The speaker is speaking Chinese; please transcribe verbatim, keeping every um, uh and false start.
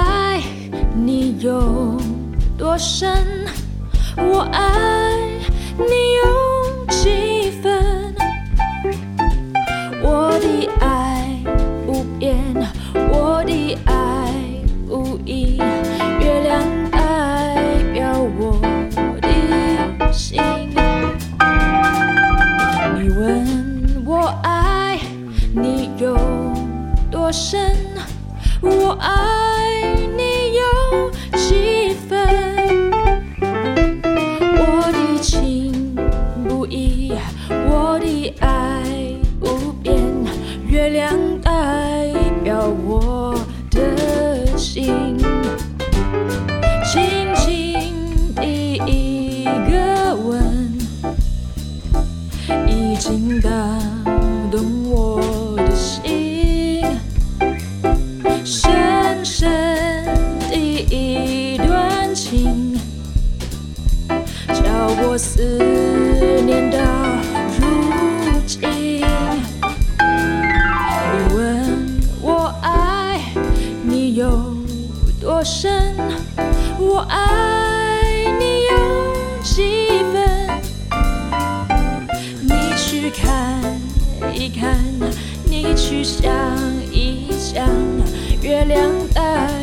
爱你有多深？我爱你有几分？我的爱无边，我的爱无垠，月亮代表我的心。你问我爱你有多深？我爱你有几分？我的情不移，我的爱不变，月亮代表我的心。轻轻的一个吻，已经打动我的心。深深的一段情，叫我思念到如今。你问我爱你有多深？我爱你有几分？你去看一看，你去想一想，月亮代